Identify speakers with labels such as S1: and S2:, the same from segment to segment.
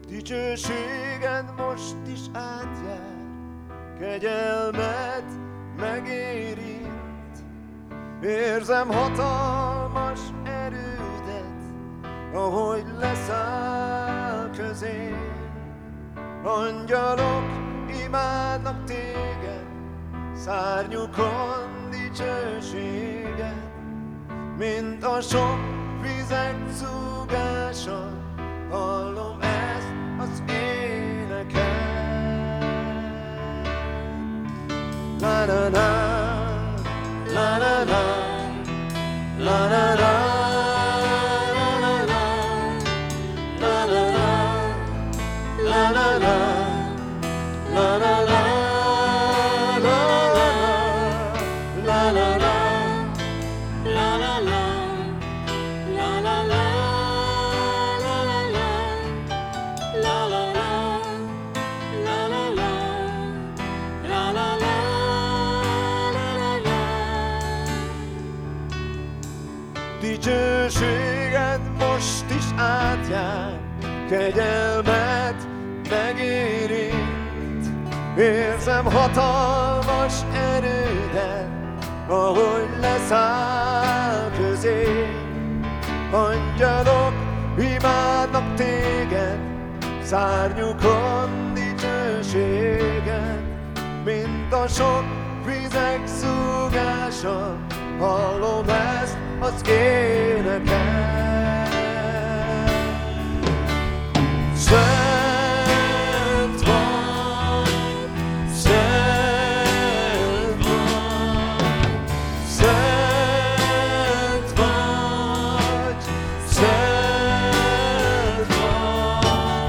S1: Dicsőséged most is átjár, kegyelmed megérint. Érzem hatalmas erődet, ahogy leszáll közém. Angyalok imádnak téged, szárnyukon dicsőséged, mint a sok vizek zúgása, hallom ezt az éneket. La la la, la la la, la la la, la la la, la la la, la la la, la la la. Dicsőséged most is átjár, kegyelmed megérint. Érzem hatalmas erődet, ahogy leszáll közém. Angyalok imádnak téged, szárnyukon dicsőséged, mint a sok vizek zúgása, hallom ezt az éneket. Szent vagy, szent vagy, szent vagy, szent vagy,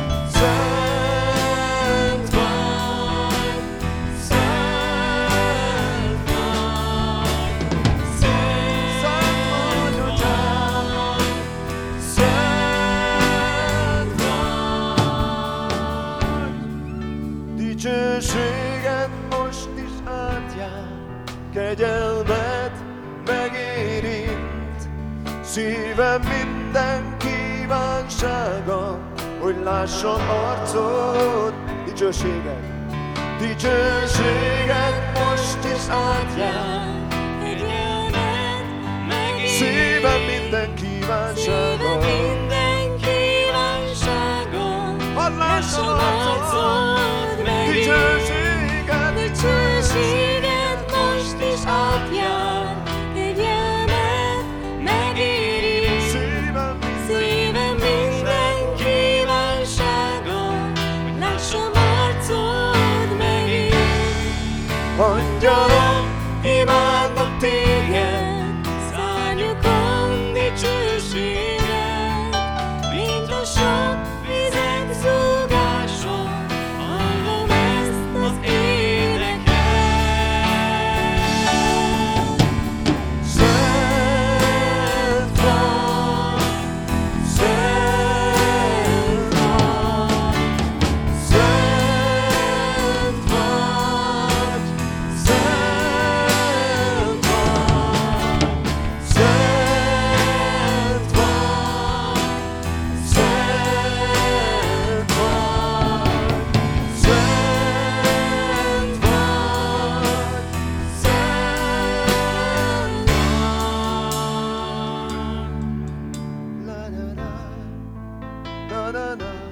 S1: szent vagy, szent vagy. Dicsőséged most is átjár, kegyelmed megérint. Szívem minden kívánsága, hogy lássam arcod. Dicsőséged, dicsőséged most is átjár,
S2: kegyelmed megérint.
S1: szívem minden kívánsága, hadd lássam arcod.
S2: Dicsőséged most is átjár, kegyelmed megérint. Szívem minden kívánsága, hogy lássam arcod megint.
S1: Angyalok imádnak téged,
S2: Szárnyukon dicsőséged, mint a sok vizek zúgása, hallom ezt az éneket.
S1: szent vagy, szent vagy, szent vagy, szent vagy, szent vagy, szent vagy, szent vagy, szent vagy. La la la, la la la.